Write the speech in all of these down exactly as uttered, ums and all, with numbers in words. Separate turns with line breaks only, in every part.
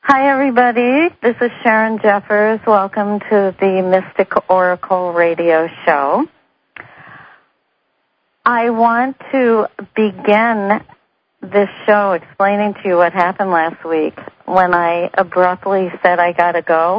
Hi, everybody. This is Sharon Jeffers. Welcome to the Mystic Oracle radio show. I want to begin this show explaining to you what happened last week when I abruptly said I gotta go.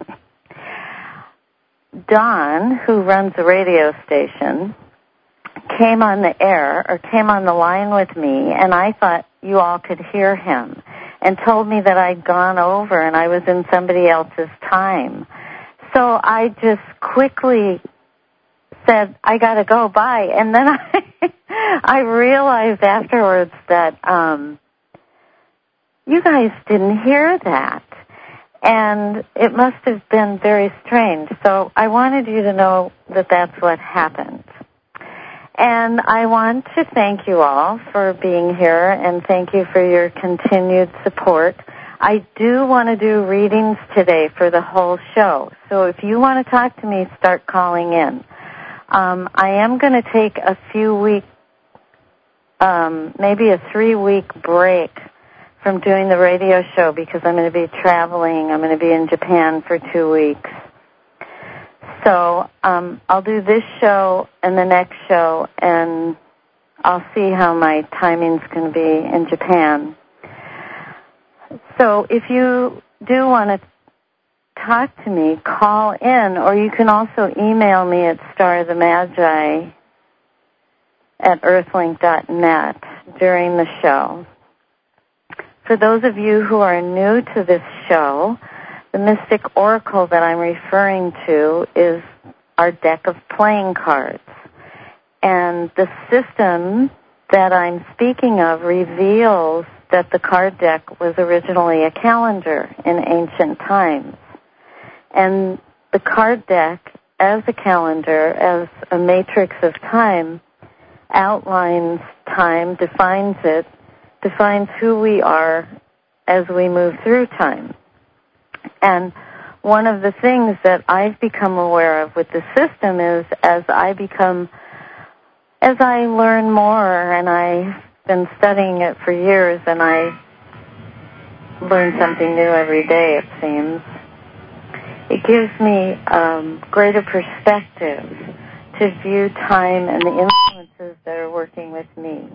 Don, who runs the radio station, came on the air or came on the line with me, and I thought you all could hear him, and told me that I'd gone over and I was in somebody else's time. So I just quickly said, I gotta go, bye. And then I, I realized afterwards that um, you guys didn't hear that. And it must have been very strange. So I wanted you to know that that's what happened. And I want to thank you all for being here, and thank you for your continued support. I do want to do readings today for the whole show. So if you want to talk to me, start calling in. Um, I am going to take a few week, um, maybe a three-week break from doing the radio show because I'm going to be traveling. I'm going to be in Japan for two weeks. So um, I'll do this show and the next show, and I'll see how my timing's going to be in Japan. So if you do want to talk to me, call in, or you can also email me at starthemagi at earthlink dot net during the show. For those of you who are new to this show, the Mystic Oracle that I'm referring to is our deck of playing cards. And the system that I'm speaking of reveals that the card deck was originally a calendar in ancient times. And the card deck, as a calendar, as a matrix of time, outlines time, defines it, defines who we are as we move through time. And one of the things that I've become aware of with the system is as I become, as I learn more, and I've been studying it for years, and I learn something new every day, it seems, it gives me um, greater perspective to view time and the influences that are working with me.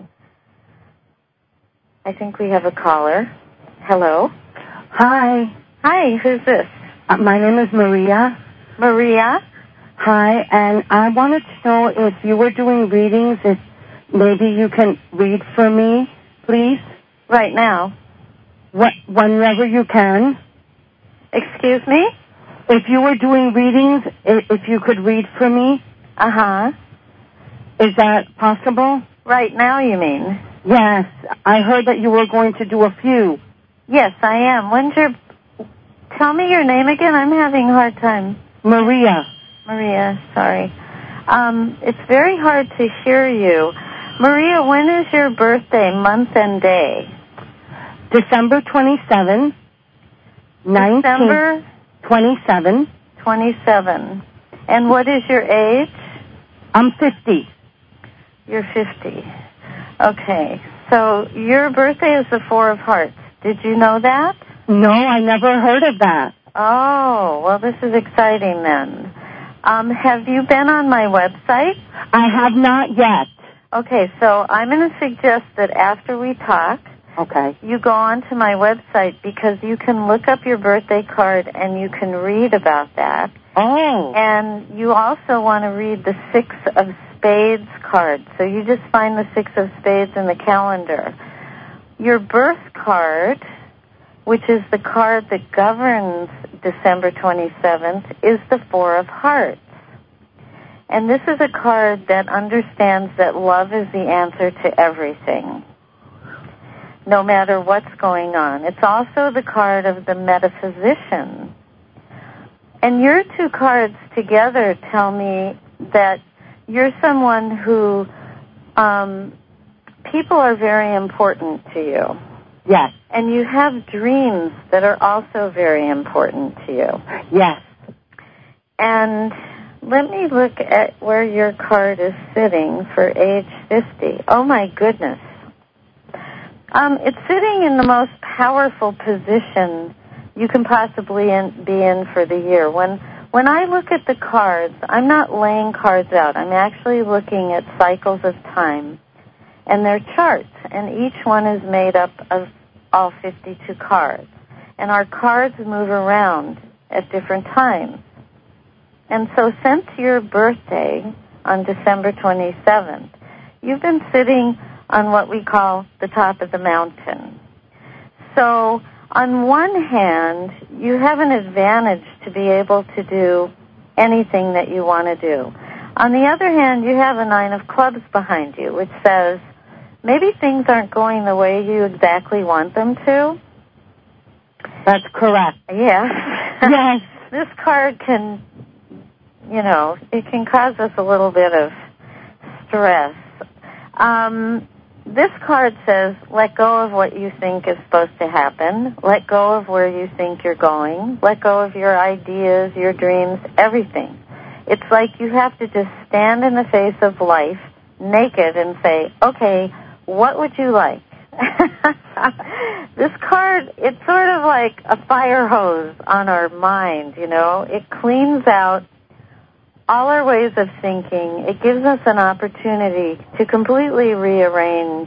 I think we have a caller. Hello.
Hi.
Hi, who's this?
Uh, my name is Maria.
Maria?
Hi, and I wanted to know if you were doing readings, if maybe you can read for me, please?
Right now.
What, whenever you can.
Excuse me?
If you were doing readings, if, if you could read for me.
Uh-huh.
Is that possible?
Right now, you mean?
Yes. I heard that you were going to do a few.
Yes, I am. When's your... Tell me your name again. I'm having a hard time.
Maria.
Maria, sorry. Um, it's very hard to hear you. Maria, when is your birthday, month and day?
December twenty-seventh.
December?
twenty-seven.
twenty-seven. And what is your age?
I'm fifty.
You're fifty. Okay. So your birthday is the Four of Hearts. Did you know that?
No, I never heard of that.
Oh, well, this is exciting then. Um, have you been on my website?
I have not yet.
Okay, so I'm going to suggest that after we talk,
okay,
you go on to my website because you can look up your birthday card and you can read about that.
Oh.
And you also want to read the Six of Spades card. So you just find the Six of Spades in the calendar. Your birth card, which is the card that governs December twenty-seventh, is the Four of Hearts. And this is a card that understands that love is the answer to everything, no matter what's going on. It's also the card of the metaphysician. And your two cards together tell me that you're someone who, um, people are very important to you.
Yes.
And you have dreams that are also very important to you.
Yes.
And let me look at where your card is sitting for age fifty. Oh, my goodness. Um, it's sitting in the most powerful position you can possibly in, be in for the year. When when I look at the cards, I'm not laying cards out. I'm actually looking at cycles of time, and they're charts, and each one is made up of all fifty-two cards. And our cards move around at different times. And so since your birthday on December twenty-seventh, you've been sitting on what we call the top of the mountain. So on one hand, you have an advantage to be able to do anything that you want to do. On the other hand, you have a nine of clubs behind you, which says maybe things aren't going the way you exactly want them to.
That's correct.
Yes.
Yes.
This card can, you know, it can cause us a little bit of stress. Um, this card says, let go of what you think is supposed to happen. Let go of where you think you're going. Let go of your ideas, your dreams, everything. It's like you have to just stand in the face of life naked and say, okay, what would you like? This card, it's sort of like a fire hose on our mind, you know. It cleans out all our ways of thinking. It gives us an opportunity to completely rearrange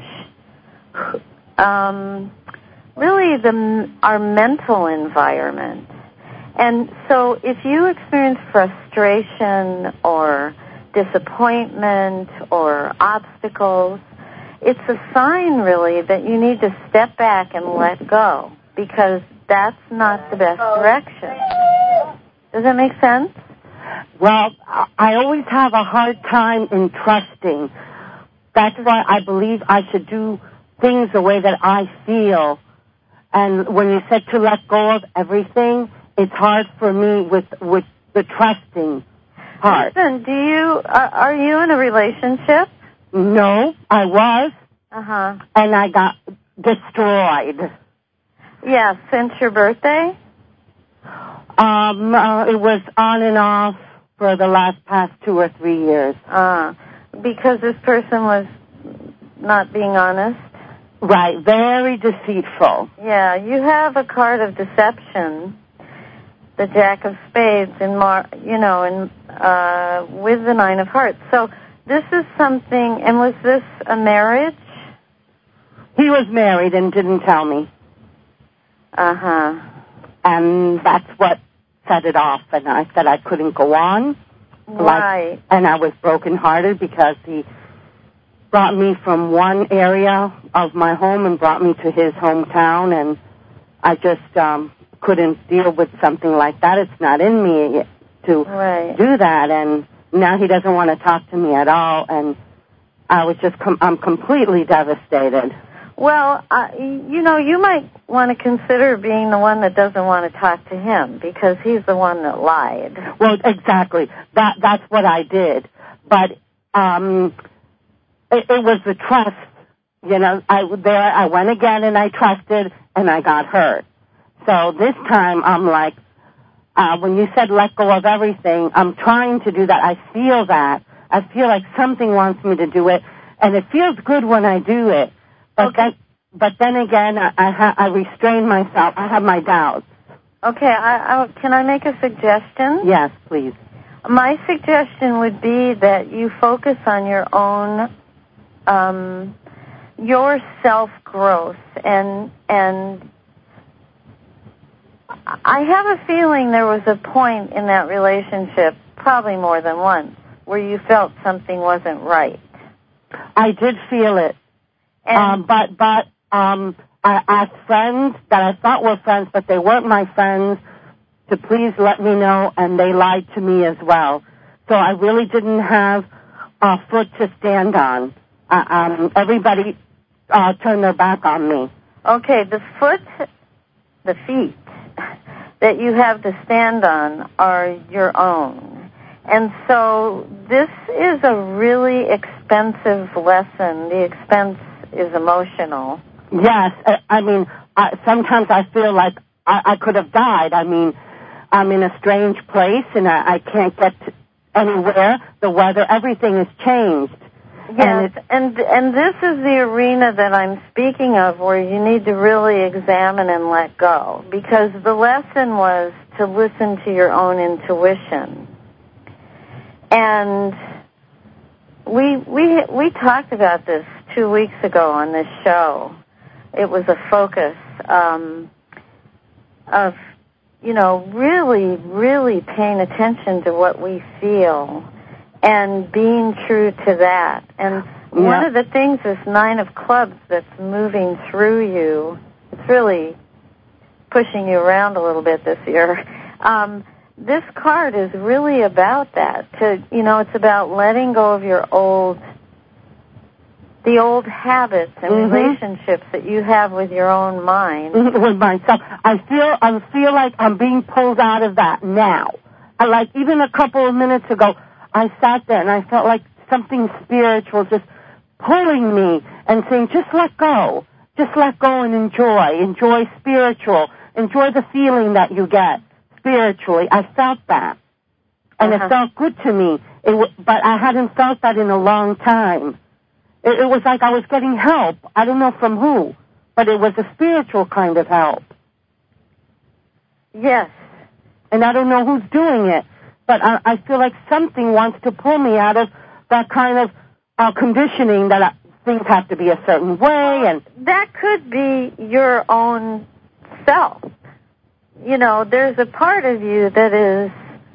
um, really the, our mental environment. And so if you experience frustration or disappointment or obstacles, it's a sign, really, that you need to step back and let go, because that's not the best direction. Does that make sense?
Well, I always have a hard time in trusting. That's why I believe I should do things the way that I feel. And when you said to let go of everything, it's hard for me with with the trusting part.
Listen, do you are, are you in a relationship?
No, I was.
Uh-huh.
And I got destroyed.
Yeah, since your birthday?
Um, uh, it was on and off for the last past two or three years.
Uh, because this person was not being honest?
Right, very deceitful.
Yeah, you have a card of deception, the Jack of Spades, in Mar- you know, in uh, with the Nine of Hearts. So this is something, and was this a marriage?
He was married and didn't tell me.
Uh-huh.
And that's what set it off, and I said I couldn't go on.
Right.
Like, and I was brokenhearted because he brought me from one area of my home and brought me to his hometown, and I just um, couldn't deal with something like that. It's not in me to
right.
do that, and now he doesn't want to talk to me at all, and I was just, com- I'm completely devastated.
Well, uh, you know, you might want to consider being the one that doesn't want to talk to him, because he's the one that lied.
Well, exactly. That that's what I did. But um, it, it was the trust. You know, I there I went again and I trusted and I got hurt. So this time I'm like, uh, when you said let go of everything, I'm trying to do that. I feel that. I feel like something wants me to do it, and it feels good when I do it. But
okay.
then, but then again, I I, ha- I restrain myself. I have my doubts.
Okay, I, I, can I make a suggestion?
Yes, please.
My suggestion would be that you focus on your own, um, your self-growth, and and I have a feeling there was a point in that relationship, probably more than once, where you felt something wasn't right.
I did feel it.
And
um, but but um, I asked friends that I thought were friends, but they weren't my friends, to please let me know, and they lied to me as well. So I really didn't have a foot to stand on. Uh, um, everybody uh, turned their back on me.
Okay, the foot, the feet that you have to stand on are your own. And so this is a really expensive lesson. The expense is emotional.
Yes, I, I mean, I, sometimes I feel like I, I could have died. I mean, I'm in a strange place, and I, I can't get to anywhere. The weather, everything has changed.
Yes, and, and and this is the arena that I'm speaking of where you need to really examine and let go, because the lesson was to listen to your own intuition. And we we we talked about this two weeks ago on this show. It was a focus um, of, you know, really, really paying attention to what we feel and being true to that. And yeah. One of the things, this Nine of Clubs that's moving through you, it's really pushing you around a little bit this year. Um, this card is really about that. To, you know, it's about letting go of your old, the old habits and mm-hmm. relationships that you have with your own mind.
With myself. I feel, I feel like I'm being pulled out of that now. I, like, even a couple of minutes ago, I sat there and I felt like something spiritual just pulling me and saying, just let go. Just let go and enjoy. Enjoy spiritual. Enjoy the feeling that you get spiritually. I felt that. And uh-huh. It felt good to me. It w- but I hadn't felt that in a long time. It, it was like I was getting help. I don't know from who, but it was a spiritual kind of help.
Yes.
And I don't know who's doing it. But I, I feel like something wants to pull me out of that kind of uh, conditioning that I, things have to be a certain way. And
that could be your own self. You know, there's a part of you that is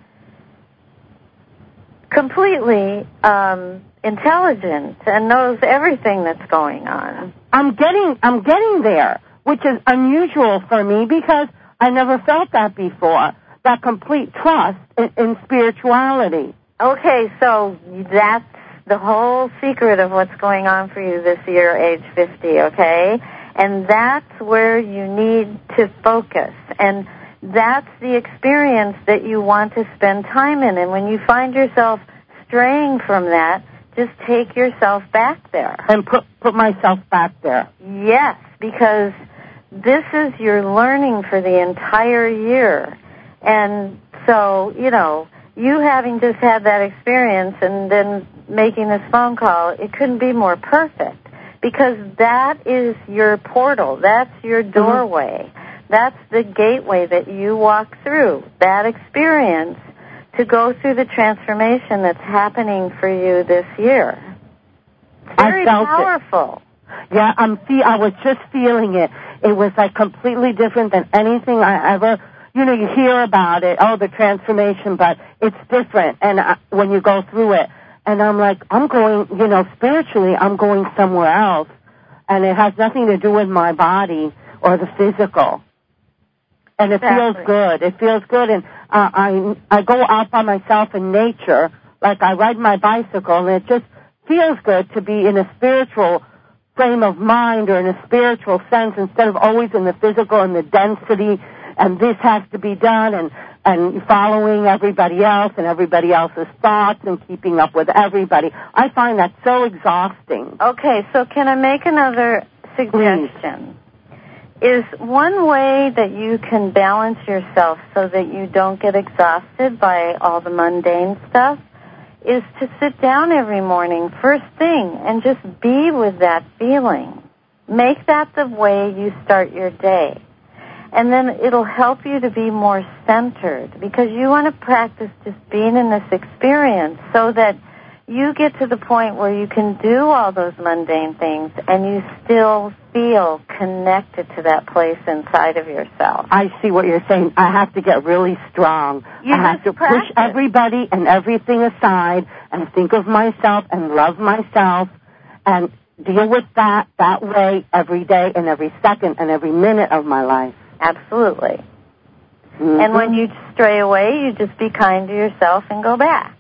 completely um, intelligent and knows everything that's going on.
I'm getting, I'm getting there, which is unusual for me because I never felt that before. That complete trust in, in spirituality.
Okay, so that's the whole secret of what's going on for you this year, age fifty, okay? And that's where you need to focus. And that's the experience that you want to spend time in. And when you find yourself straying from that, just take yourself back there.
And put, put myself back there.
Yes, because this is your learning for the entire year. And so, you know, you having just had that experience and then making this phone call, it couldn't be more perfect because that is your portal. That's your doorway. Mm-hmm. That's the gateway that you walk through, that experience to go through the transformation that's happening for you this year. It's very
I felt
powerful.
It. Yeah, I'm fe- I was just feeling it. It was like completely different than anything I ever... You know, you hear about it, oh, the transformation, but it's different and uh, when you go through it. And I'm like, I'm going, you know, spiritually, I'm going somewhere else. And it has nothing to do with my body or the physical. And it
exactly.
feels good. It feels good. And uh, I I go out by myself in nature, like I ride my bicycle, and it just feels good to be in a spiritual frame of mind or in a spiritual sense instead of always in the physical and the density and this has to be done, and, and following everybody else and everybody else's thoughts and keeping up with everybody. I find that so exhausting.
Okay, so can I make another suggestion? Please. Is one way that you can balance yourself so that you don't get exhausted by all the mundane stuff is to sit down every morning, first thing, and just be with that feeling. Make that the way you start your day. And then it'll help you to be more centered because you want to practice just being in this experience so that you get to the point where you can do all those mundane things and you still feel connected to that place inside of yourself.
I see what you're saying. I have to get really strong.
You
I have to
practice.
push everybody and everything aside and think of myself and love myself and deal with that that way every day and every second and every minute of my life.
Absolutely.
Mm-hmm.
And when you stray away, you just be kind to yourself and go back.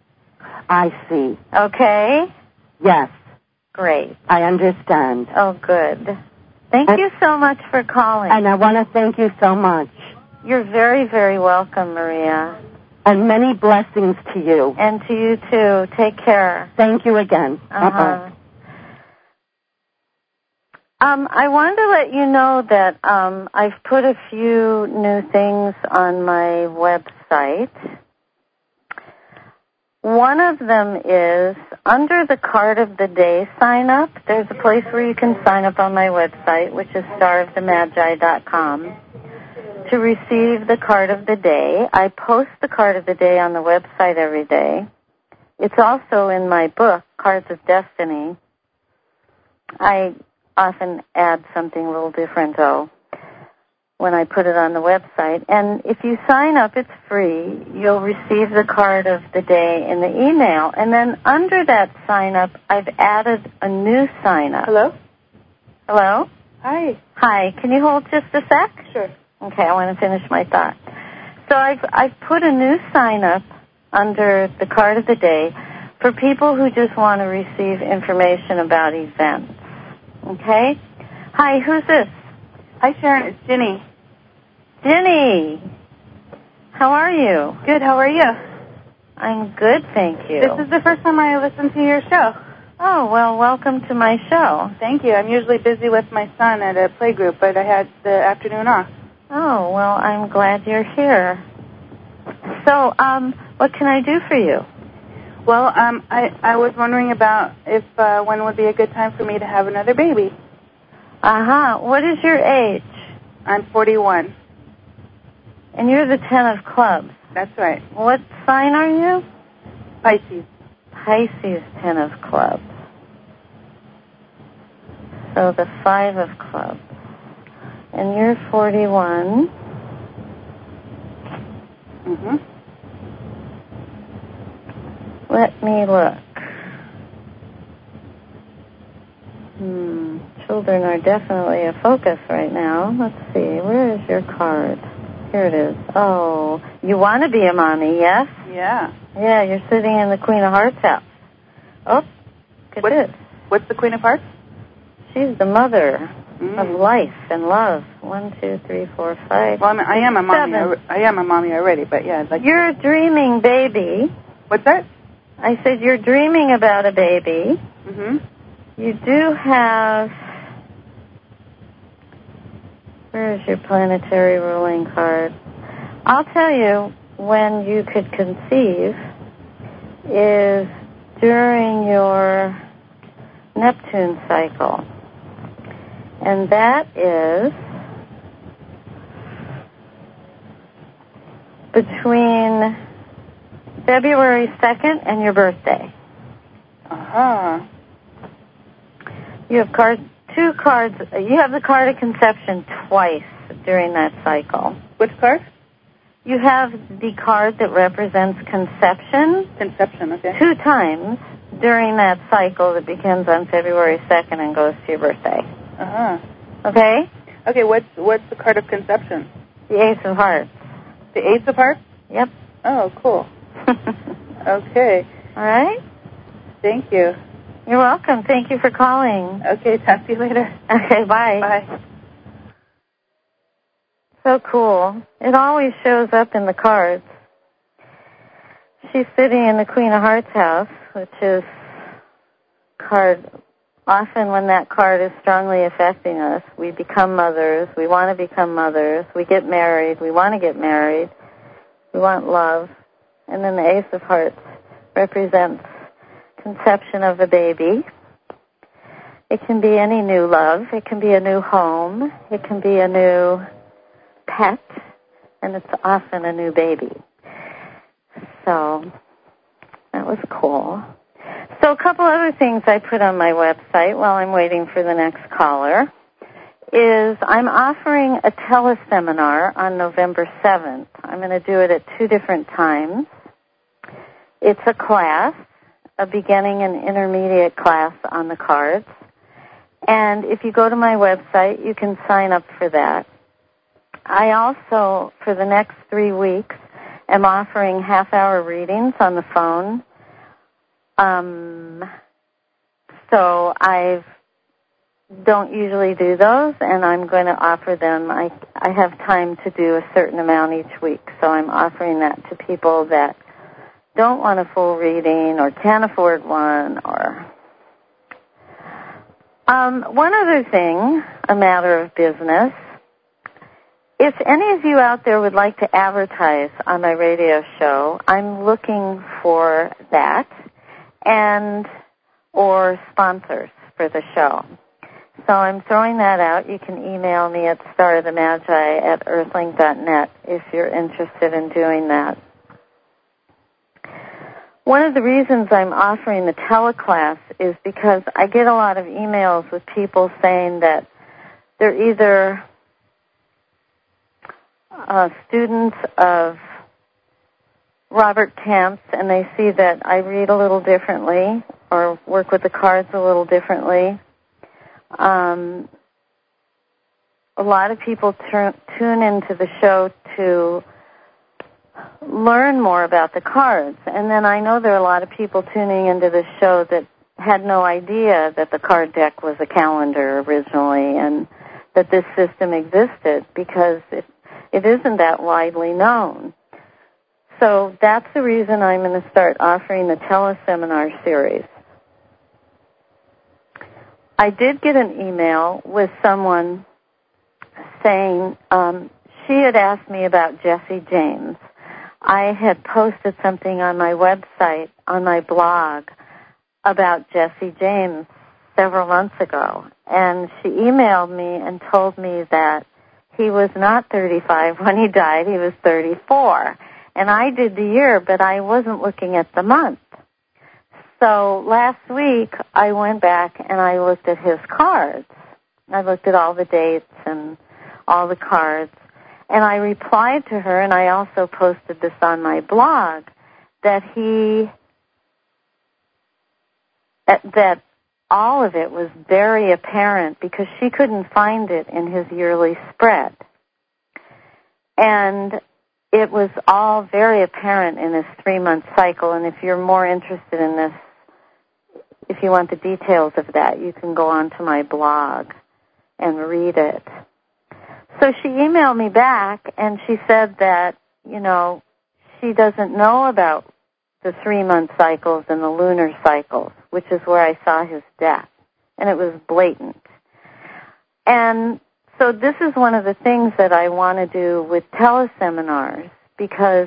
I see.
Okay?
Yes.
Great.
I understand.
Oh, good. Thank
and,
you so much for calling.
And I want to thank you so much.
You're very, very welcome, Maria.
And many blessings to you.
And to you, too. Take care.
Thank you again.
Uh-huh.
Bye-bye.
Um, I wanted to let you know that um, I've put a few new things on my website. One of them is under the card of the day sign up. There's a place where you can sign up on my website, which is star of the magi dot com, to receive the card of the day. I post the card of the day on the website every day. It's also in my book, Cards of Destiny. I often add something a little different, though, when I put it on the website. And if you sign up, it's free. You'll receive the card of the day in the email. And then under that sign up, I've added a new sign up.
Hello?
Hello?
Hi.
Hi. Can you hold just a sec?
Sure.
Okay, I want to finish my thought. So I've, I've put a new sign up under the card of the day for people who just want to receive information about events. Okay? Hi, who's this?
Hi, Sharon. It's Ginny.
Ginny. How are you?
Good. How are you?
I'm good, thank you.
This is the first time I listened to your show.
Oh, well, welcome to my show.
Thank you. I'm usually busy with my son at a play group, but I had the afternoon off.
Oh, well, I'm glad you're here. So, um, what can I do for you?
Well, um, I, I was wondering about if uh, when would be a good time for me to have another baby.
Uh-huh. What is your age?
I'm forty-one.
And you're the ten of clubs.
That's right.
What sign are you?
Pisces.
Pisces, ten of clubs. So the five of clubs. And you're forty-one.
Mm-hmm.
Let me look. Hmm. Children are definitely a focus right now. Let's see. Where is your card? Here it is. Oh, you want to be a mommy, yes?
Yeah.
Yeah, you're sitting in the Queen of Hearts house. Oh, look at
What's,
this.
what's the Queen of Hearts?
She's the mother
mm.
of life and love. One, two, three, four, five.
Well, I, mean, I am a mommy.
Seven.
I am a mommy already, but yeah. I'd like
You're a dreaming baby.
What's that?
I said you're dreaming about a baby.
Mm-hmm.
You do have... Where is your planetary ruling card? I'll tell you when you could conceive is during your Neptune cycle. And that is between February second and your birthday.
Uh-huh.
You have cards, two cards. You have the card of conception twice during that cycle.
Which card?
You have the card that represents conception.
Conception, okay.
Two times during that cycle that begins on February second and goes to your birthday.
Uh-huh.
Okay?
Okay, what's what's the card of conception?
The Ace of Hearts.
The Ace of Hearts?
Yep.
Oh, cool. Okay.
All right?
Thank you.
You're welcome. Thank you for calling.
Okay, talk to you later.
Okay, bye.
Bye.
So cool. It always shows up in the cards. She's sitting in the Queen of Hearts house, which is card. Often when that card is strongly affecting us, we become mothers. We want to become mothers. We get married. We want to get married. We want love. And then the Ace of Hearts represents conception of a baby. It can be any new love. It can be a new home. It can be a new pet. And it's often a new baby. So that was cool. So a couple other things I put on my website while I'm waiting for the next caller is I'm offering a teleseminar on November seventh. I'm going to do it at two different times. It's a class, a beginning and intermediate class on the cards. And if you go to my website, you can sign up for that. I also, for the next three weeks, am offering half-hour readings on the phone. Um, so I don't usually do those, and I'm going to offer them. I, I have time to do a certain amount each week, so I'm offering that to people that don't want a full reading or can't afford one. Or um, one other thing, a matter of business, if any of you out there would like to advertise on my radio show, I'm looking for that, and or sponsors for the show. So I'm throwing that out. You can email me at starofthemagi at earthlink dot net if you're interested in doing that. One of the reasons I'm offering the teleclass is because I get a lot of emails with people saying that they're either uh, students of Robert Tamp's and they see that I read a little differently or work with the cards a little differently. Um, a lot of people turn, tune into the show to learn more about the cards. And then I know there are a lot of people tuning into the show that had no idea that the card deck was a calendar originally and that this system existed because it, it isn't that widely known. So that's the reason I'm going to start offering the teleseminar series. I did get an email with someone saying um, she had asked me about Jesse James. I had posted something on my website, on my blog, about Jesse James several months ago. And she emailed me and told me that he was not thirty-five when he died, he was thirty-four. And I did the year, but I wasn't looking at the month. So last week, I went back and I looked at his cards. I looked at all the dates and all the cards. And I replied to her, and I also posted this on my blog, that he, that all of it was very apparent because she couldn't find it in his yearly spread. And it was all very apparent in his three-month cycle, and if you're more interested in this, if you want the details of that, you can go on to my blog and read it. So she emailed me back, and she said that, you know, she doesn't know about the three-month cycles and the lunar cycles, which is where I saw his death, and it was blatant. And so this is one of the things that I want to do with teleseminars, because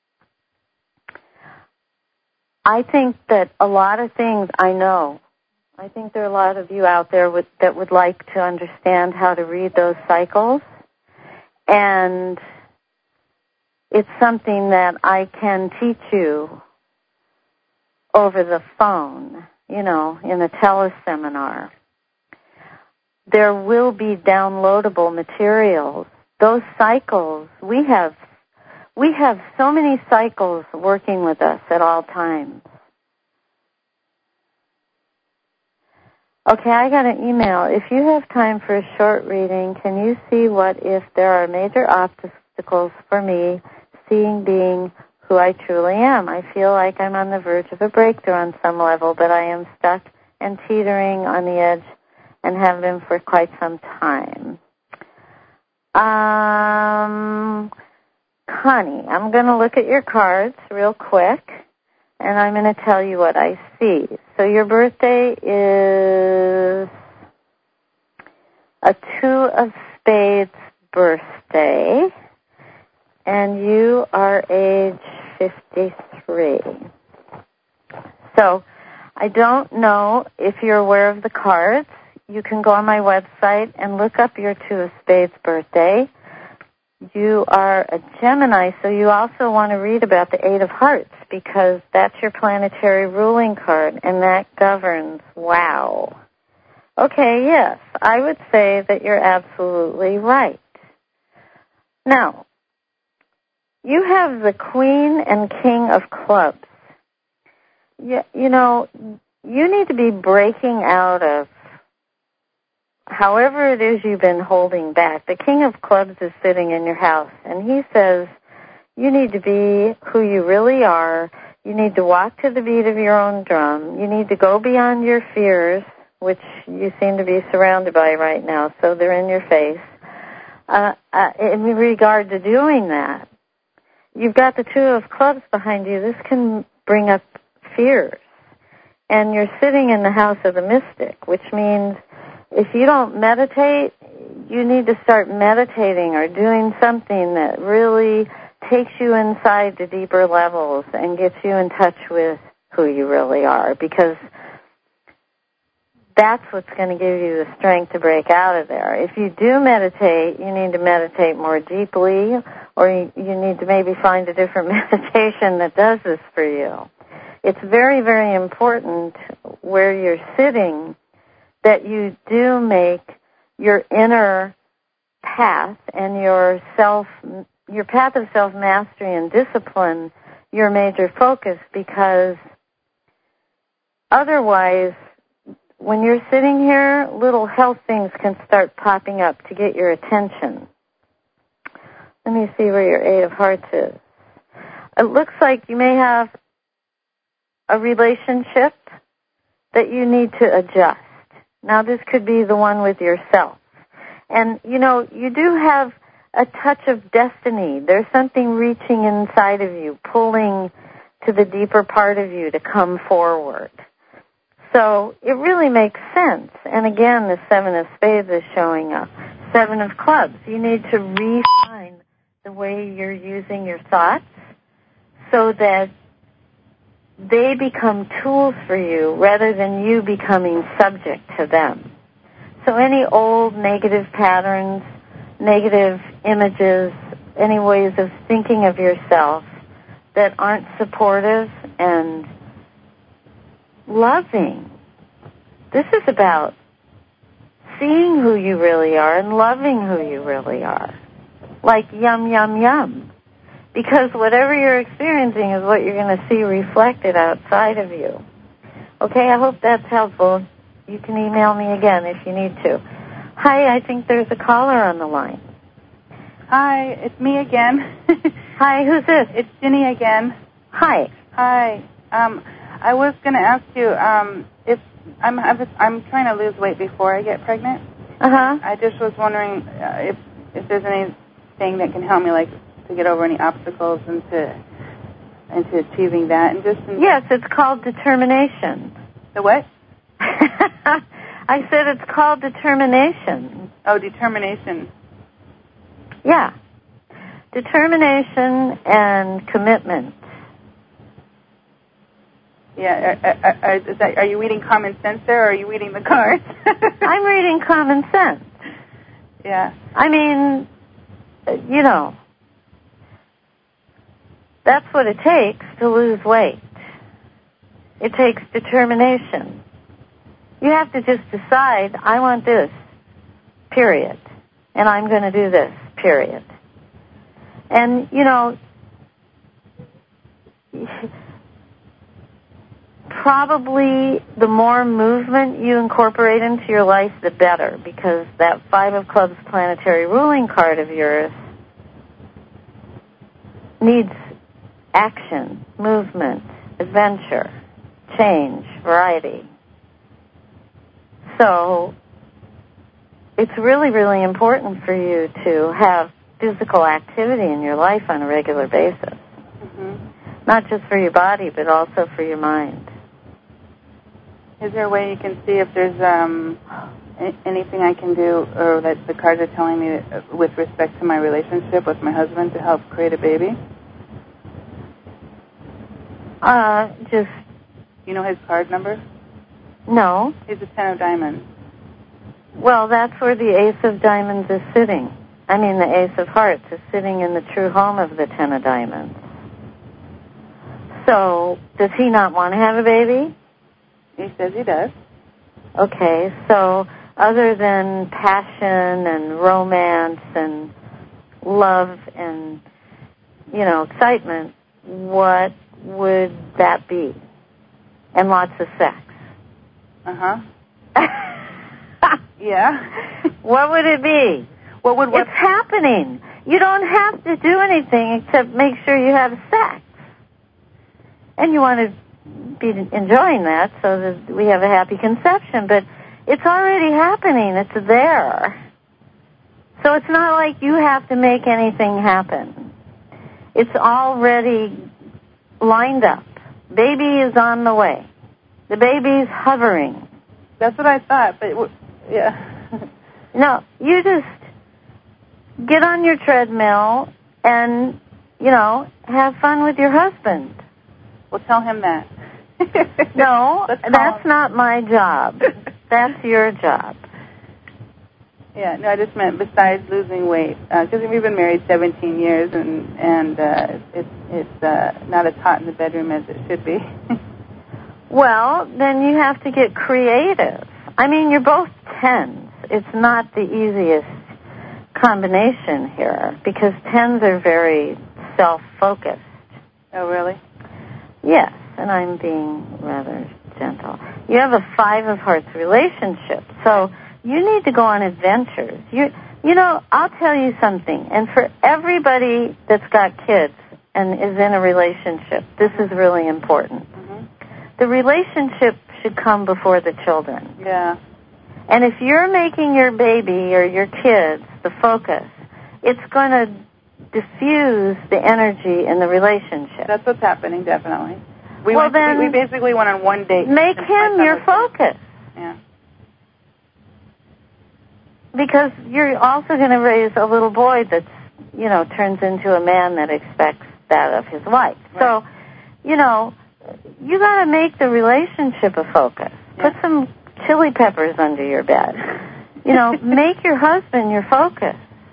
I think that a lot of things I know. I think there are a lot of you out there with, that would like to understand how to read those cycles, and it's something that I can teach you over the phone, you know, in a teleseminar. There will be downloadable materials. Those cycles, we have we have so many cycles working with us at all times. Okay, I got an email. If you have time for a short reading, can you see what if there are major obstacles for me seeing being who I truly am? I feel like I'm on the verge of a breakthrough on some level, but I am stuck and teetering on the edge and have been for quite some time. Um, Connie, I'm going to look at your cards real quick, and I'm going to tell you what I see. So your birthday is a two of spades birthday, and you are age fifty-three. So I don't know if you're aware of the cards. You can go on my website and look up your two of spades birthday. You are a Gemini, so you also want to read about the Eight of Hearts because that's your planetary ruling card, and that governs, wow. Okay, yes, I would say that you're absolutely right. Now, you have the Queen and King of Clubs. You, you know, you need to be breaking out of however it is you've been holding back. The King of Clubs is sitting in your house, and he says you need to be who you really are. You need to walk to the beat of your own drum. You need to go beyond your fears, which you seem to be surrounded by right now, so they're in your face. Uh, uh, in regard to doing that, you've got the Two of Clubs behind you. This can bring up fears. And you're sitting in the house of the mystic, which means if you don't meditate, you need to start meditating or doing something that really takes you inside to deeper levels and gets you in touch with who you really are, because that's what's going to give you the strength to break out of there. If you do meditate, you need to meditate more deeply, or you, you need to maybe find a different meditation that does this for you. It's very, very important where you're sitting that you do make your inner path and your self, your path of self-mastery and discipline your major focus, because otherwise, when you're sitting here, little health things can start popping up to get your attention. Let me see where your Eight of Hearts is. It looks like you may have a relationship that you need to adjust. Now, this could be the one with yourself. And, you know, you do have a touch of destiny. There's something reaching inside of you, pulling to the deeper part of you to come forward. So it really makes sense. And again, the Seven of Spades is showing up. Seven of Clubs. You need to refine the way you're using your thoughts so that they become tools for you rather than you becoming subject to them. So any old negative patterns, negative images, any ways of thinking of yourself that aren't supportive and loving. This is about seeing who you really are and loving who you really are. Like yum, yum, yum. Because whatever you're experiencing is what you're going to see reflected outside of you. Okay, I hope that's helpful. You can email me again if you need to. Hi, I think there's a caller on the line.
Hi, it's me again.
Hi, who's this?
It's Ginny again.
Hi.
Hi. Um, I was going to ask you um, if I'm I'm trying to lose weight before I get pregnant.
Uh huh.
I just was wondering uh, if if there's anything that can help me, like to get over any obstacles into into achieving that, and just in
yes, it's called determination.
The what?
I said it's called determination.
Oh, determination.
Yeah. Determination and commitment.
Yeah. Are, are, is that, are you reading Common Sense there, or are you reading the cards?
I'm reading Common Sense.
Yeah.
I mean, you know, that's what it takes to lose weight. It takes determination. You have to just decide, I want this, period. And I'm going to do this, period. And, you know, probably the more movement you incorporate into your life, the better, because that Five of Clubs planetary ruling card of yours needs action, movement, adventure, change, variety. So it's really, really important for you to have physical activity in your life on a regular basis.
Mm-hmm.
Not just for your body, but also for your mind.
Is there a way you can see if there's um, anything I can do, or that the cards are telling me with respect to my relationship with my husband to help create a baby?
Uh, just...
You know his card number?
No.
He's a Ten of Diamonds.
Well, that's where the Ace of Diamonds is sitting. I mean, the Ace of Hearts is sitting in the true home of the Ten of Diamonds. So, does he not want to have a baby?
He says he does.
Okay, so other than passion and romance and love and, you know, excitement, what would that be? And lots of sex.
Uh-huh. Yeah.
What would it be?
What would what?
It's happening. You don't have to do anything except make sure you have sex. And you want to be enjoying that so that we have a happy conception. But it's already happening. It's there. So it's not like you have to make anything happen. It's already lined up. Baby is on the way. The baby's hovering.
That's what I thought, but yeah.
No, you just get on your treadmill and, you know, have fun with your husband.
Well, tell him that.
No, that's him. Not my job. That's your job.
Yeah, no, I just meant besides losing weight, because uh, we've been married seventeen years, and and uh, it's it's uh, not as hot in the bedroom as it should be.
Well, then you have to get creative. I mean, you're both tens. It's not the easiest combination here, because tens are very self-focused.
Oh, really?
Yes, and I'm being rather gentle. You have a five of hearts relationship, so you need to go on adventures. You, you know, I'll tell you something, and for everybody that's got kids and is in a relationship, this is really important. Mm-hmm. The relationship should come before the children.
Yeah.
And if you're making your baby or your kids the focus, it's going to diffuse the energy in the relationship.
That's what's happening, definitely. We
well,
went,
then
we, we basically went on one date.
Make him your focus.
Yeah.
Because you're also going to raise a little boy that's, you know, turns into a man that expects that of his wife. Right. So, you know, you got to make the relationship a focus. Yeah. Put some chili peppers under your bed. You know, make your husband your focus.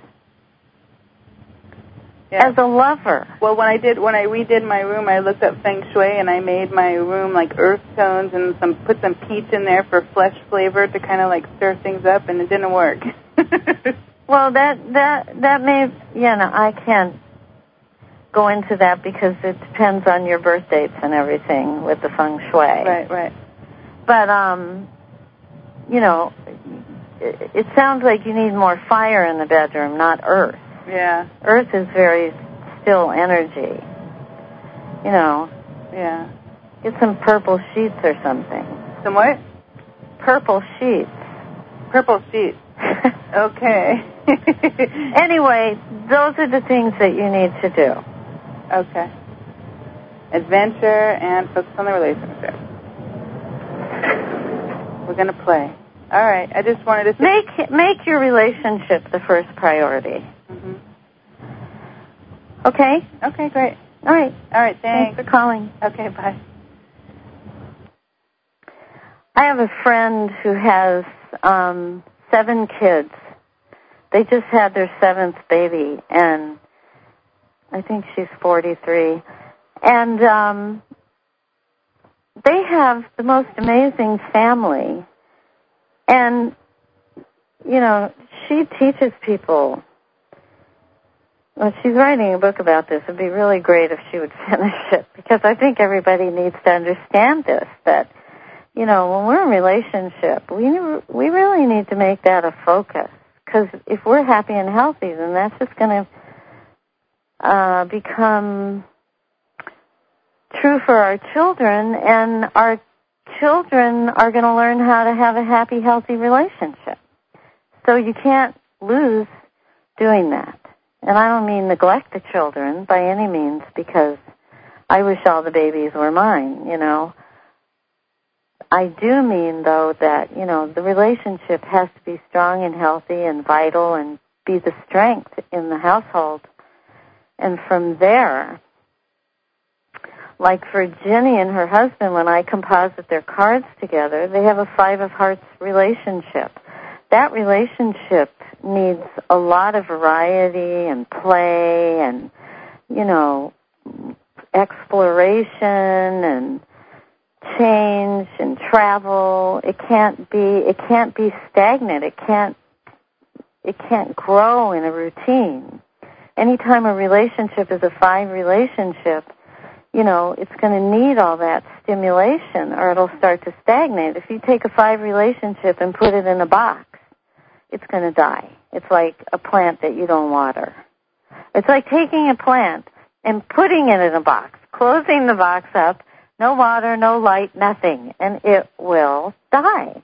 Yeah. As a lover.
Well, when I did, when I redid my room, I looked up Feng Shui and I made my room like earth tones and some put some peach in there for flesh flavor to kind of like stir things up, and it didn't work.
Well, that that that may, you know, I can't go into that because it depends on your birth dates and everything with the Feng Shui.
Right, right.
But um, you know, it, it sounds like you need more fire in the bedroom, not earth.
Yeah.
Earth is very still energy. You know.
Yeah.
Get some purple sheets or something.
Some what?
Purple sheets.
Purple sheets. Okay.
Anyway, those are the things that you need to do.
Okay. Adventure and focus on the relationship. We're going to play. All right. I just wanted to say...
Make, make your relationship the first priority.
Mm-hmm.
Okay?
Okay, great.
All right.
All right, thanks.
Thanks for calling.
Okay, bye.
I have a friend who has um, seven kids. They just had their seventh baby, and I think she's forty-three. And um, they have the most amazing family. And, you know, she teaches people. Well, she's writing a book about this. It would be really great if she would finish it, because I think everybody needs to understand this, that, you know, when we're in a relationship, we we really need to make that a focus, because if we're happy and healthy, then that's just going to uh, become true for our children, and our children are going to learn how to have a happy, healthy relationship. So you can't lose doing that. And I don't mean neglect the children by any means, because I wish all the babies were mine, you know. I do mean, though, that, you know, the relationship has to be strong and healthy and vital and be the strength in the household. And from there, like for Jenny and her husband, when I composite their cards together, they have a Five of Hearts relationship. That relationship needs a lot of variety and play and, you know, exploration and change and travel. It can't be it can't be stagnant. It can't it can't grow in a routine. Anytime a relationship is a five relationship, you know, it's going to need all that stimulation or it'll start to stagnate. If you take a five relationship and put it in a box, it's going to die. It's like a plant that you don't water. It's like taking a plant and putting it in a box, closing the box up, no water, no light, nothing, and it will die.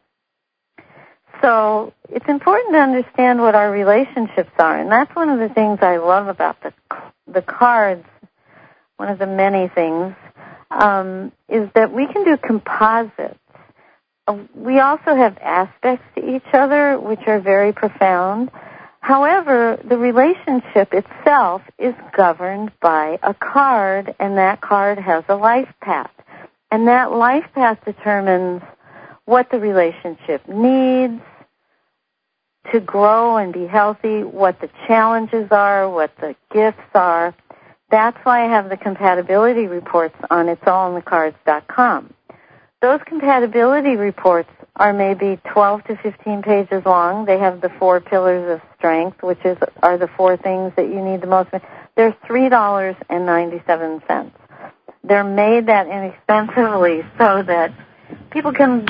So it's important to understand what our relationships are, and that's one of the things I love about the the cards. One of the many things um, is that we can do composites we also have aspects to each other which are very profound. However, the relationship itself is governed by a card, and that card has a life path. And that life path determines what the relationship needs to grow and be healthy, what the challenges are, what the gifts are. That's why I have the compatibility reports on its all in the cards dot com. Those compatibility reports are maybe twelve to fifteen pages long. They have the four pillars of strength, which is are the four things that you need the most. They're three dollars and ninety-seven cents. They're made that inexpensively so that people can...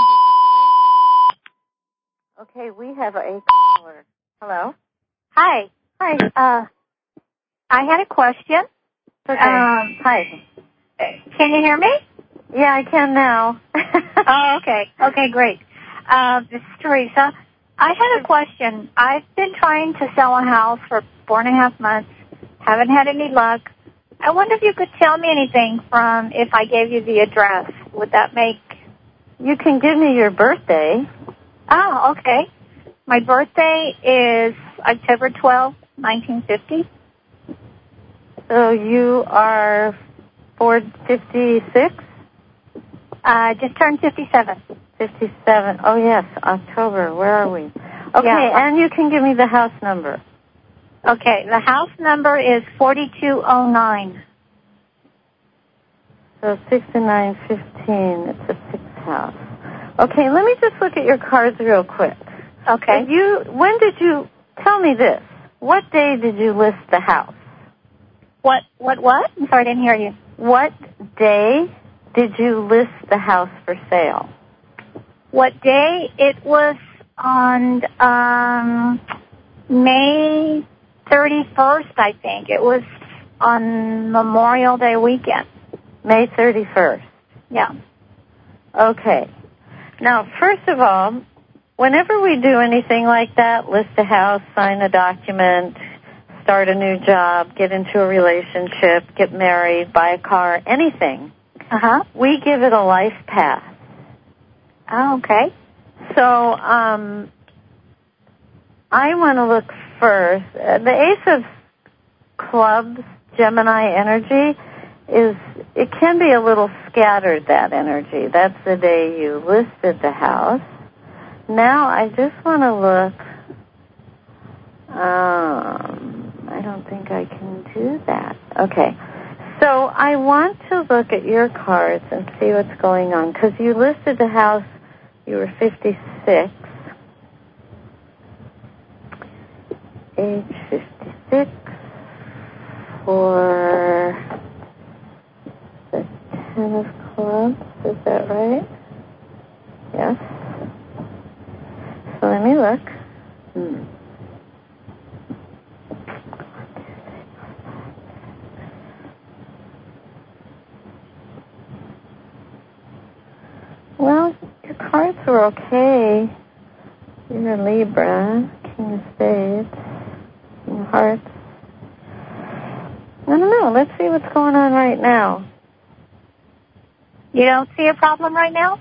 Okay, we have a caller. Hello?
Hi.
Hi.
Uh, I had a question.
Okay.
Um,
Hi.
Can you hear me?
Yeah, I can now.
Oh, okay. Okay, great. Uh, this is Teresa. I had a question. I've been trying to sell a house for four and a half months. Haven't had any luck. I wonder if you could tell me anything from if I gave you the address. Would that make...
You can give me your birthday.
Oh, okay. My birthday is October twelfth, nineteen fifty.
So you are four fifty-six?
I uh, just turned fifty-seven.
fifty-seven. Oh, yes, October. Where are we? Okay,
yeah.
And you can give me the house number.
Okay, the house number is forty-two oh nine.
So six and nine, fifteen. It's a sixth house. Okay, let me just look at your cards real quick.
Okay.
You, when did you, tell me this, what day did you list the house?
What, what, what? I'm sorry, I didn't hear you.
What day did you list the house for sale?
What day? It was on um, May thirty-first, I think. It was on Memorial Day weekend.
May thirty-first.
Yeah.
Okay. Now, first of all, whenever we do anything like that, list a house, sign a document, start a new job, get into a relationship, get married, buy a car, anything,
uh-huh.
we give it a life path.
Oh, okay.
So um, I want to look first. Uh, the Ace of Clubs, Gemini energy, is it can be a little scattered, that energy. That's the day you listed the house. Now I just want to look. Um, I don't think I can do that. Okay. So I want to look at your cards and see what's going on, because you listed the house, you were fifty-six. Age fifty-six for the Ten of Clubs, is that right? Yes. So let me look. Hmm. Well, your cards were okay. You're a Libra, King of Spades, King of Hearts. I don't know. Let's see what's going on right now.
You don't see a problem right now?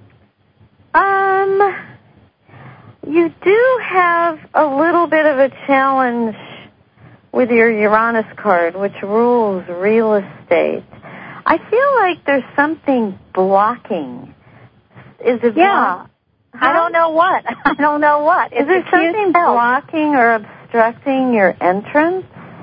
Um, you do have a little bit of a challenge with your Uranus card, which rules real estate. I feel like there's something blocking. Is it?
Yeah. Block- I don't know what. I don't know what.
Is there something blocking or obstructing your entrance?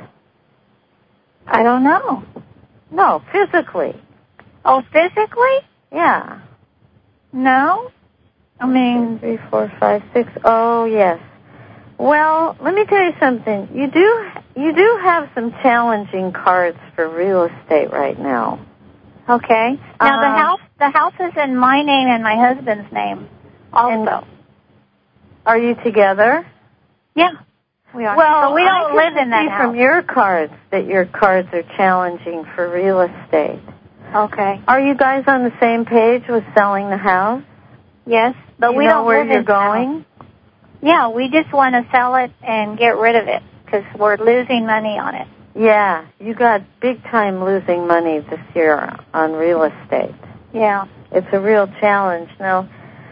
I don't know.
No, physically.
Oh, physically?
Yeah.
No? I mean...
Three, four, five, six. Oh, yes. Well, let me tell you something. You do you do have some challenging cards for real estate right now.
Okay. Now,
um,
the house the house is in my name and my husband's name also.
Are you together?
Yeah, we are.
Well,
but we don't
I
live in that
see
house.
From your cards that your cards are challenging for real estate.
Okay.
Are you guys on the same page with selling the house?
Yes, but
Do
we
you know
don't
where
live
you're
in
going.
Yeah, we just want to sell it and get rid of it because we're losing money on it.
Yeah, you got big time losing money this year on real estate.
Yeah.
It's a real challenge. Now,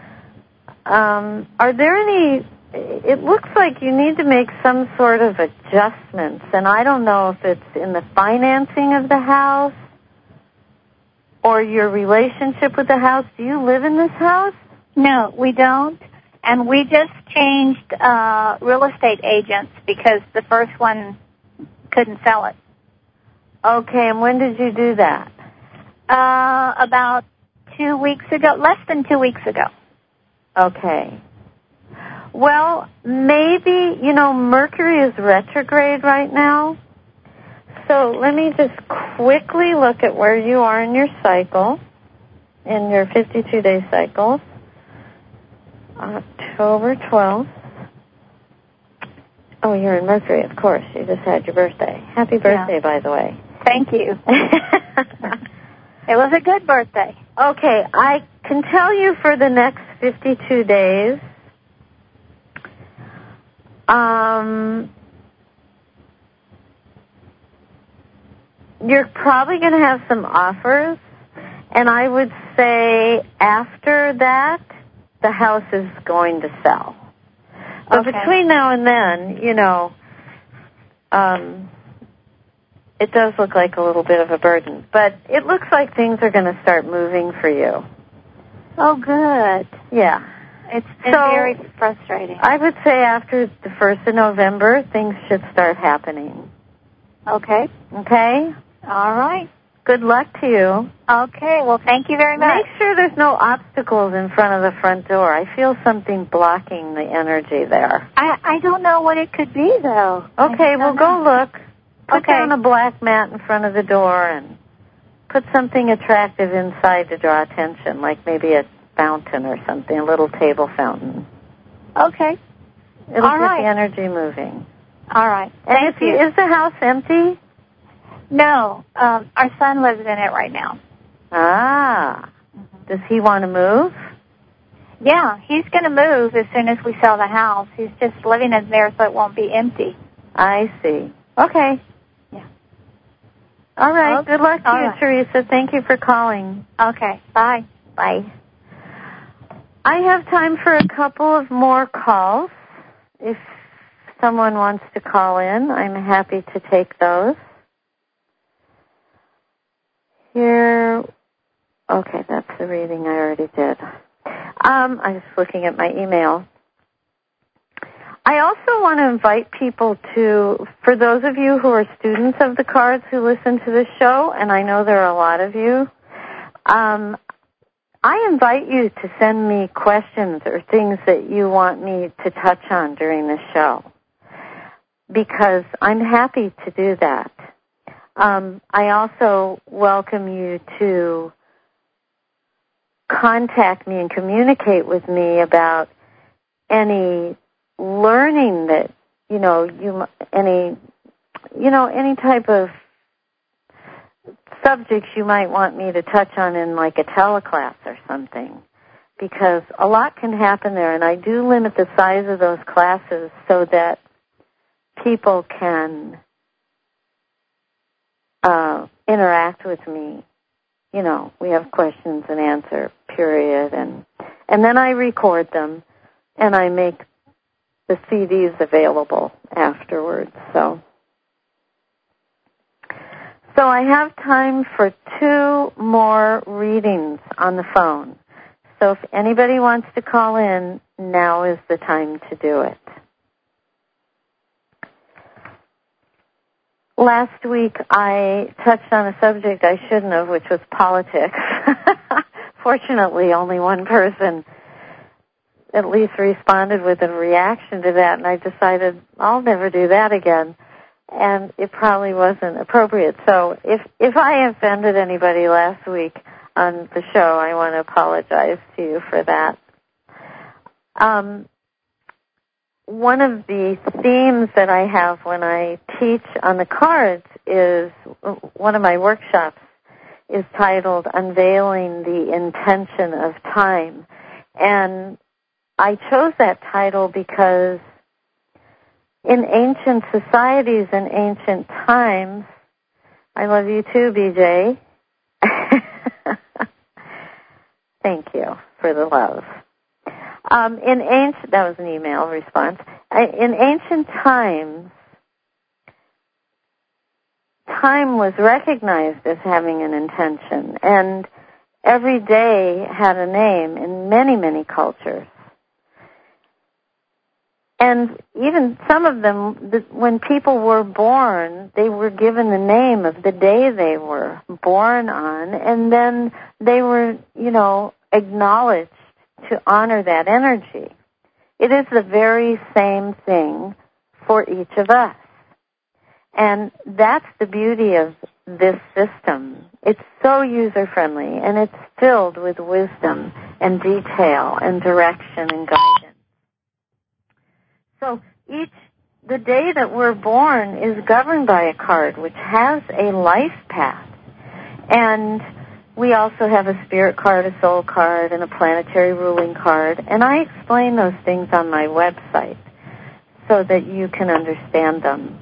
um, are there any, it looks like you need to make some sort of adjustments, and I don't know if it's in the financing of the house or your relationship with the house. Do you live in this house?
No, we don't. And we just changed uh, real estate agents because the first one couldn't sell it.
Okay, and when did you do that?
Uh, about two weeks ago, less than two weeks ago.
Okay. Well, maybe, you know, Mercury is retrograde right now. So let me just quickly look at where you are in your cycle, in your fifty-two day cycle. October twelfth. Oh, you're in Mercury, of course. You just had your birthday. Happy birthday, yeah. By the way.
Thank you. It was a good birthday.
Okay, I can tell you for the next fifty-two days, um, you're probably going to have some offers, and I would say after that, the house is going to sell. But okay. Between now and then, you know, um, it does look like a little bit of a burden. But it looks like things are going to start moving for you.
Oh, good.
Yeah.
It's been so, very frustrating.
I would say after the first of November, things should start happening.
Okay.
Okay?
All right.
Good luck to you.
Okay, well, thank you very much.
Make sure there's no obstacles in front of the front door. I feel something blocking the energy there.
I, I don't know what it could be, though.
Okay, well, go look. Put
okay.
down a black mat in front of the door and put something attractive inside to draw attention, like maybe a fountain or something, a little table fountain.
Okay.
It'll
All
get
right.
the energy moving.
All right.
And
Thank
if
you.
you. Is the house empty?
No, um, our son lives in it right now.
Ah. Does he want to move?
Yeah, he's going to move as soon as we sell the house. He's just living in there so it won't be empty.
I see. Okay.
Yeah.
All right. Okay. Good luck to
All
you,
right.
Teresa. Thank you for calling.
Okay. Bye.
Bye. I have time for a couple of more calls. If someone wants to call in, I'm happy to take those. Here, okay, that's the reading I already did. Um, I was looking at my email. I also want to invite people to, for those of you who are students of the cards who listen to this show, and I know there are a lot of you, um, I invite you to send me questions or things that you want me to touch on during the show, because I'm happy to do that. Um, I also welcome you to contact me and communicate with me about any learning that, you know, you any, you know, any type of subjects you might want me to touch on in like a teleclass or something, because a lot can happen there, and I do limit the size of those classes so that people can Uh, interact with me. You know, we have questions and answer period, and and then I record them, and I make the C Ds available afterwards. So, so I have time for two more readings on the phone. So if anybody wants to call in, now is the time to do it. Last week, I touched on a subject I shouldn't have, which was politics. Fortunately, only one person at least responded with a reaction to that, and I decided I'll never do that again, and it probably wasn't appropriate. So if if I offended anybody last week on the show, I want to apologize to you for that. Um, One of the themes that I have when I teach on the cards is, one of my workshops is titled Unveiling the Intention of Time. And I chose that title because in ancient societies and ancient times, I love you too, B J. Thank you for the love. Um, in ancient, that was an email response. I, in ancient times, time was recognized as having an intention, and every day had a name in many, many cultures. And even some of them, the, when people were born, they were given the name of the day they were born on, and then they were, you know, acknowledged to honor that energy. It is the very same thing for each of us. And that's the beauty of this system. It's so user-friendly, and it's filled with wisdom and detail and direction and guidance. So each, the day that we're born is governed by a card which has a life path. And we also have a spirit card, a soul card, and a planetary ruling card. And I explain those things on my website so that you can understand them.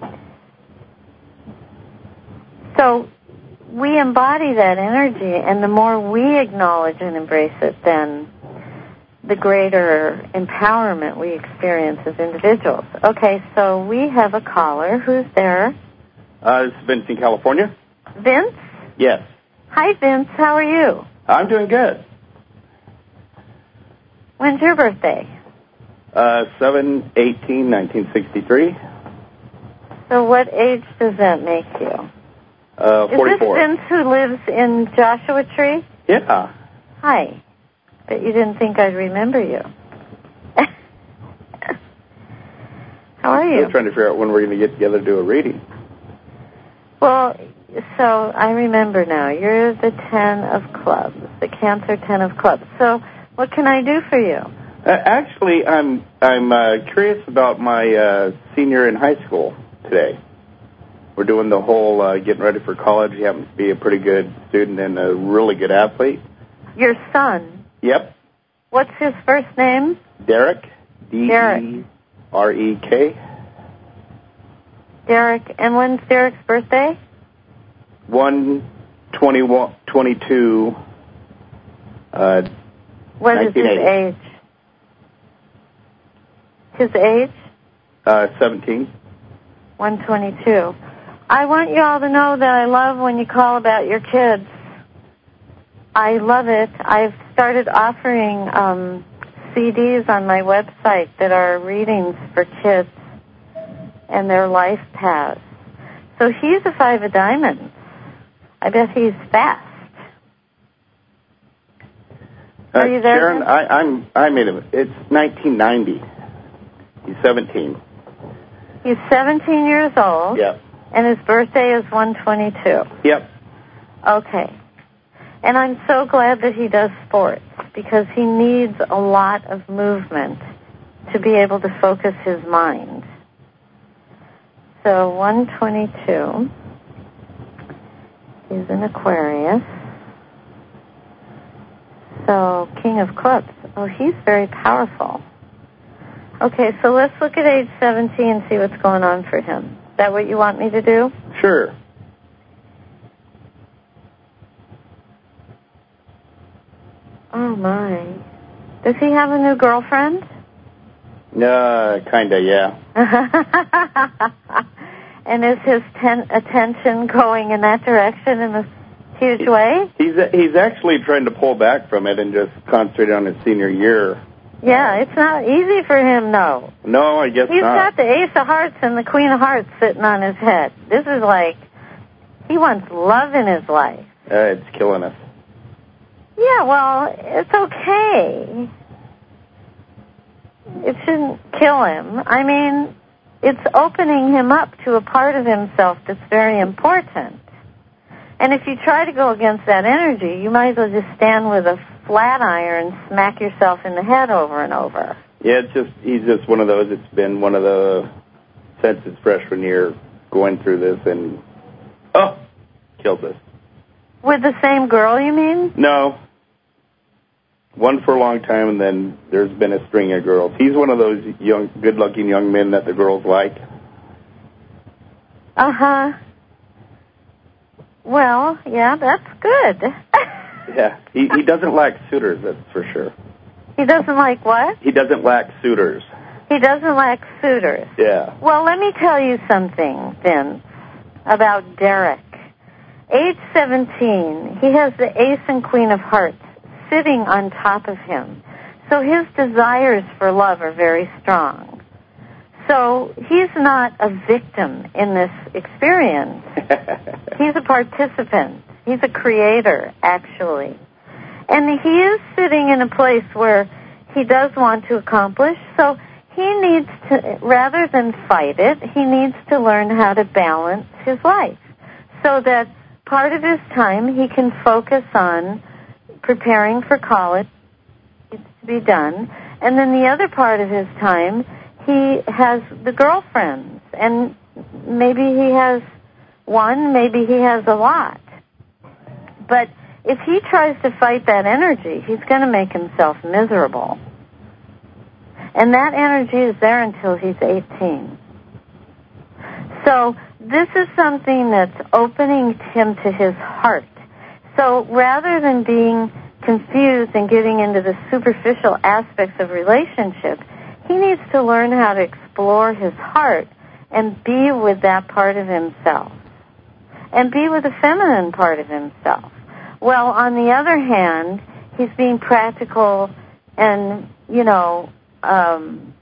So we embody that energy, and the more we acknowledge and embrace it, then the greater empowerment we experience as individuals. Okay, so we have a caller. Who's there?
Uh, this is Vince in California.
Vince?
Yes.
Hi, Vince. How are you?
I'm doing good.
When's your birthday?
Uh, seven eighteen nineteen sixty-three.
So what age does that make you?
Uh, forty-four.
Is this Vince who lives in Joshua Tree?
Yeah.
Hi. But you didn't think I'd remember you. How are you?
I'm trying to figure out when we're going to get together to do a reading.
Well, so I remember now. You're the Ten of Clubs, the Cancer Ten of Clubs. So what can I do for you?
Uh, actually, I'm I'm uh, curious about my uh, senior in high school today. We're doing the whole uh, getting ready for college. He happens to be a pretty good student and a really good athlete.
Your son?
Yep.
What's his first name?
Derek. D E R E K.
Derek. And when's Derek's birthday?
one twenty-one twenty-two. Uh,
what is his age? His age?
Uh, seventeen.
one twenty-two. I want you all to know that I love when you call about your kids. I love it. I've started offering um, C Ds on my website that are readings for kids and their life paths. So he's a five of diamonds. I bet he's fast.
Uh,
Are you there?
Sharon, I, I'm I made him. It's nineteen ninety. He's seventeen.
He's seventeen years old.
Yep.
And his birthday is one twenty-two.
Yep.
Okay. And I'm so glad that he does sports because he needs a lot of movement to be able to focus his mind. So one twenty-two is an Aquarius. So King of Clubs. Oh, he's very powerful. Okay, so let's look at age seventeen and see what's going on for him. Is that what you want me to do?
Sure.
Oh, my. Does he have a new girlfriend?
Uh, kinda, yeah.
And is his ten- attention going in that direction in a huge way?
He's he's actually trying to pull back from it and just concentrate on his senior year.
Yeah, it's not easy for him, no.
No, I guess
He's
not.
got the Ace of Hearts and the Queen of Hearts sitting on his head. This is like, he wants love in his life.
Uh, it's killing us.
Yeah, well, it's okay. It shouldn't kill him. I mean, it's opening him up to a part of himself that's very important. And if you try to go against that energy, you might as well just stand with a flat iron and smack yourself in the head over and over.
Yeah, it's just, he's just one of those, it's been one of the, since his freshman year, going through this, and, oh, killed us.
With the same girl, you mean?
No. One for a long time, and then there's been a string of girls. He's one of those young, good-looking young men that the girls like.
Uh-huh. Well, yeah, that's good.
Yeah, he, he doesn't lack suitors, that's for sure.
He doesn't like what?
He doesn't lack suitors.
He doesn't lack suitors.
Yeah.
Well, let me tell you something, Vince, about Derek. Age seventeen, he has the ace and queen of hearts sitting on top of him. So his desires for love are very strong. So he's not a victim in this experience. He's a participant. He's a creator, actually. And he is sitting in a place where he does want to accomplish, so he needs to, rather than fight it, he needs to learn how to balance his life so that part of his time he can focus on preparing for college, needs to be done, and then the other part of his time he has the girlfriends, and maybe he has one, maybe he has a lot. But if he tries to fight that energy, he's going to make himself miserable. And that energy is there until he's eighteen. So this is something that's opening him to his heart. So rather than being confused and getting into the superficial aspects of relationship, he needs to learn how to explore his heart and be with that part of himself. And be with the feminine part of himself. Well, on the other hand, he's being practical and, you know, um,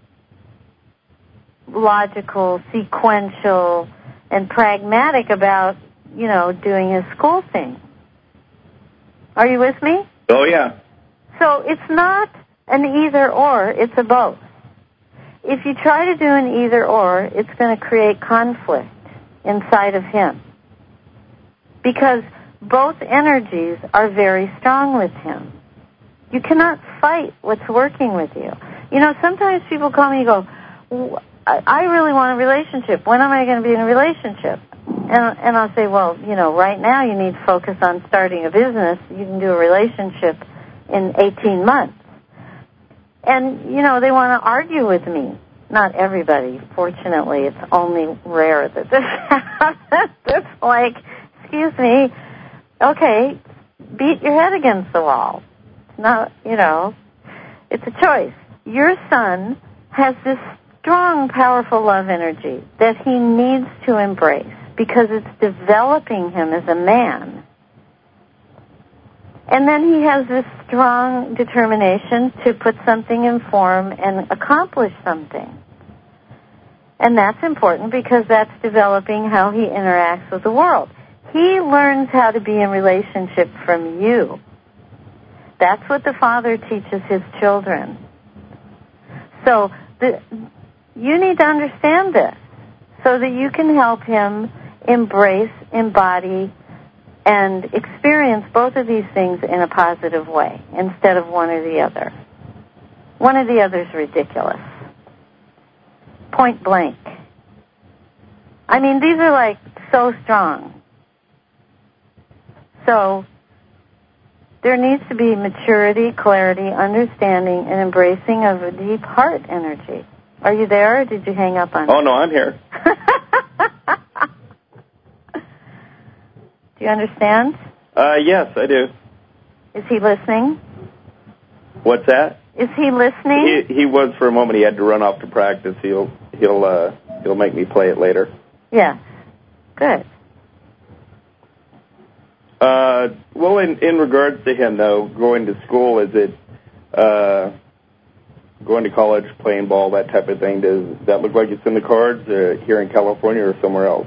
logical, sequential, and pragmatic about, you know, doing his school thing. Are you with me?
Oh, yeah.
So it's not an either-or, it's a both. If you try to do an either-or, it's going to create conflict inside of him. Because both energies are very strong with him. You cannot fight what's working with you. You know, sometimes people call me and go, I really want a relationship. When am I going to be in a relationship? And, and I'll say, well, you know, right now you need to focus on starting a business. You can do a relationship in eighteen months. And, you know, they want to argue with me. Not everybody. Fortunately, it's only rare that this happens. It's like, excuse me, okay, beat your head against the wall. It's not, you know, it's a choice. Your son has this strong, powerful love energy that he needs to embrace because it's developing him as a man. And then he has this strong determination to put something in form and accomplish something. And that's important because that's developing how he interacts with the world. He learns how to be in relationship from you. That's what the father teaches his children. So the, you need to understand this so that you can help him embrace, embody, and experience both of these things in a positive way instead of one or the other. One or the other is ridiculous. Point blank. I mean, these are like so strong. So there needs to be maturity, clarity, understanding, and embracing of a deep heart energy. Are you there, or did you hang up on me?
Oh, no, I'm here.
Do you understand?
Uh, yes, I do.
Is he listening?
What's that?
Is he listening?
He he was for a moment. He had to run off to practice. He'll he'll uh he'll make me play it later.
Yes. Good.
Uh, well, in in regards to him though, going to school, is it uh going to college, playing ball, that type of thing? Does that look like it's in the cards uh, here in California or somewhere else?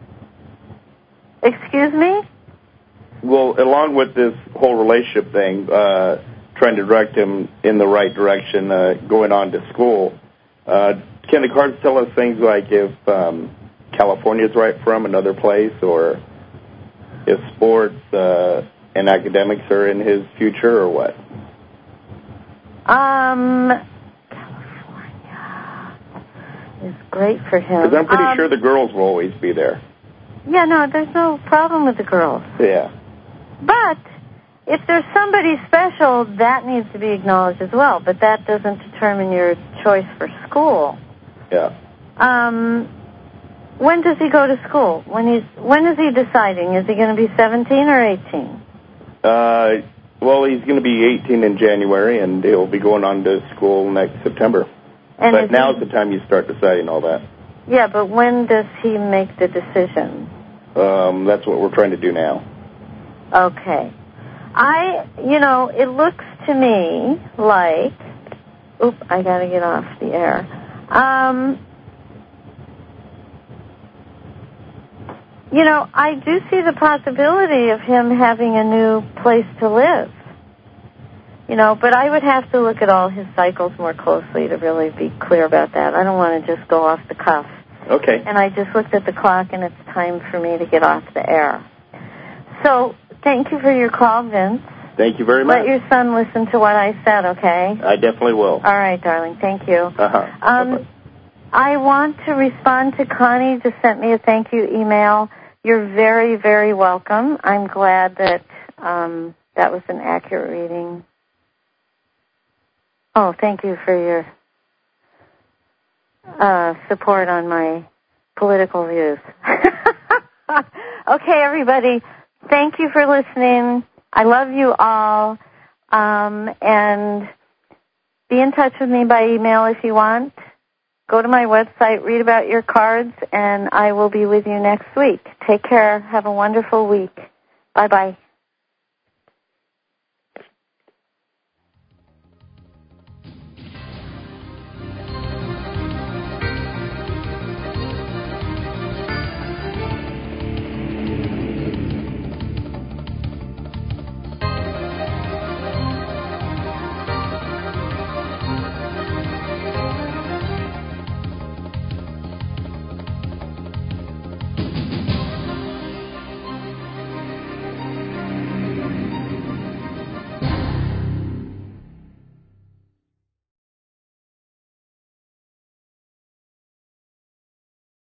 Excuse me?
Well, along with this whole relationship thing, uh, trying to direct him in the right direction, uh, going on to school, uh, can the cards tell us things like if um, California is right for him, another place, or if sports uh, and academics are in his future, or what?
Um, California is great for him.
Because I'm pretty
um,
sure the girls will always be there.
Yeah, no, there's no problem with the girls.
Yeah.
But if there's somebody special, that needs to be acknowledged as well. But that doesn't determine your choice for school.
Yeah.
Um, when does he go to school? When he's when is he deciding? Is he going to be seventeen or eighteen?
Uh, Well, he's going to be eighteen in January, and he'll be going on to school next September.
And
but now's
he,
the time you start deciding all that.
Yeah, but when does he make the decision?
Um, that's what we're trying to do now.
Okay. I, you know, it looks to me like, oop, I got to get off the air. Um, you know, I do see the possibility of him having a new place to live. You know, but I would have to look at all his cycles more closely to really be clear about that. I don't want to just go off the cuff.
Okay.
And I just looked at the clock, and it's time for me to get off the air. So thank you for your call, Vince.
Thank you very much.
Let your son listen to what I said, okay?
I definitely will.
All right, darling. Thank you.
Uh-huh.
Um,
Bye-bye.
I want to respond to Connie, just sent me a thank you email. You're very, very welcome. I'm glad that um, that was an accurate reading. Oh, thank you for your uh, support on my political views. Okay, everybody, thank you for listening. I love you all. Um, and be in touch with me by email if you want. Go to my website, read about your cards, and I will be with you next week. Take care. Have a wonderful week. Bye-bye.